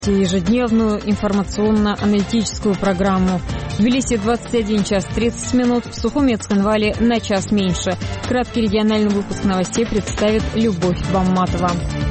Ежедневную информационно-аналитическую программу. В Тбилиси 21 час 30 минут, в Сухуме и Цхинвале на час меньше. Краткий региональный выпуск новостей представит Любовь Бамматова.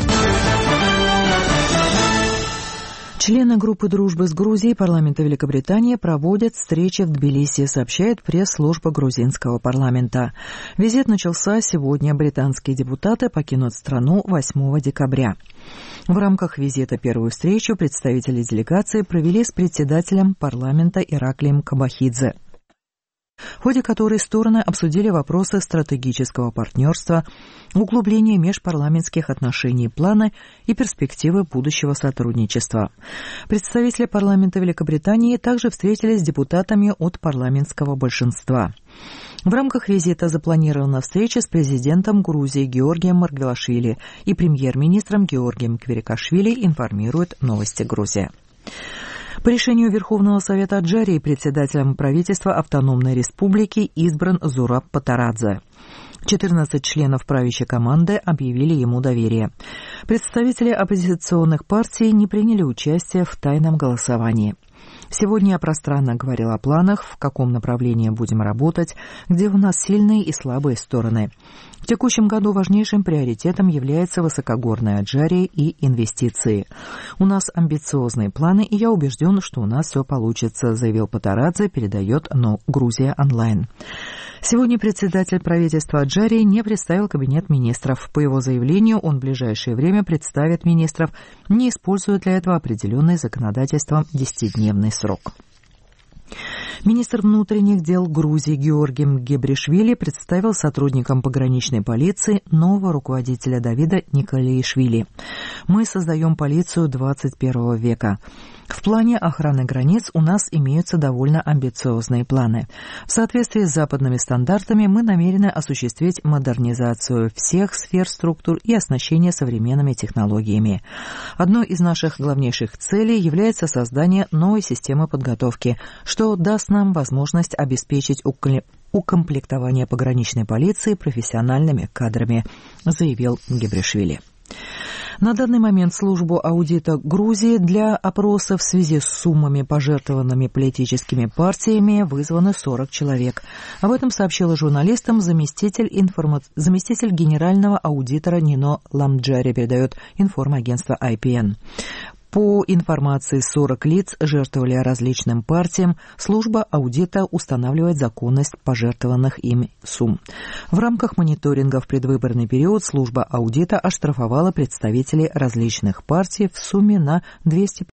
Члены группы дружбы с Грузией парламента Великобритании проводят встречи в Тбилиси, сообщает пресс-служба грузинского парламента. Визит начался сегодня. Британские депутаты покинут страну 8 декабря. В рамках визита первую встречу представители делегации провели с председателем парламента Ираклием Кабахидзе, в ходе которой стороны обсудили вопросы стратегического партнерства, углубления межпарламентских отношений, планы и перспективы будущего сотрудничества. Представители парламента Великобритании также встретились с депутатами от парламентского большинства. В рамках визита запланирована встреча с президентом Грузии Георгием Маргвелашвили и премьер-министром Георгием Кверикашвили, информирует «Новости Грузия». По решению Верховного Совета Аджарии председателем правительства Автономной Республики избран Зураб Патарадзе. 14 членов правящей команды объявили ему доверие. Представители оппозиционных партий не приняли участие в тайном голосовании. Сегодня я пространно говорил о планах, в каком направлении будем работать, где у нас сильные и слабые стороны. В текущем году важнейшим приоритетом является высокогорная Аджария и инвестиции. У нас амбициозные планы, и я убежден, что у нас все получится, заявил Патарадзе, передает Грузия онлайн. Сегодня председатель правительства Аджарии не представил кабинет министров. По его заявлению, он в ближайшее время представит министров, не используя для этого определенный законодательством 10-дневный срок. Министр внутренних дел Грузии Георгий Гебришвили представил сотрудникам пограничной полиции нового руководителя Давида Николаишвили. Мы создаем полицию 21 века. В плане охраны границ у нас имеются довольно амбициозные планы. В соответствии с западными стандартами мы намерены осуществить модернизацию всех сфер структур и оснащение современными технологиями. Одной из наших главнейших целей является создание новой системы подготовки, что даст нам возможность обеспечить укомплектование пограничной полиции профессиональными кадрами, заявил Гебришвили. На данный момент службу аудита Грузии для опроса в связи с суммами, пожертвованными политическими партиями, вызваны 40 человек. Об этом сообщила журналистам заместитель генерального аудитора Нино Ламджари, передает информагентство IPN. По информации 40 лиц жертвовали различным партиям. Служба аудита устанавливает законность пожертвованных им сумм. В рамках мониторинга в предвыборный период служба аудита оштрафовала представителей различных партий в сумме на 200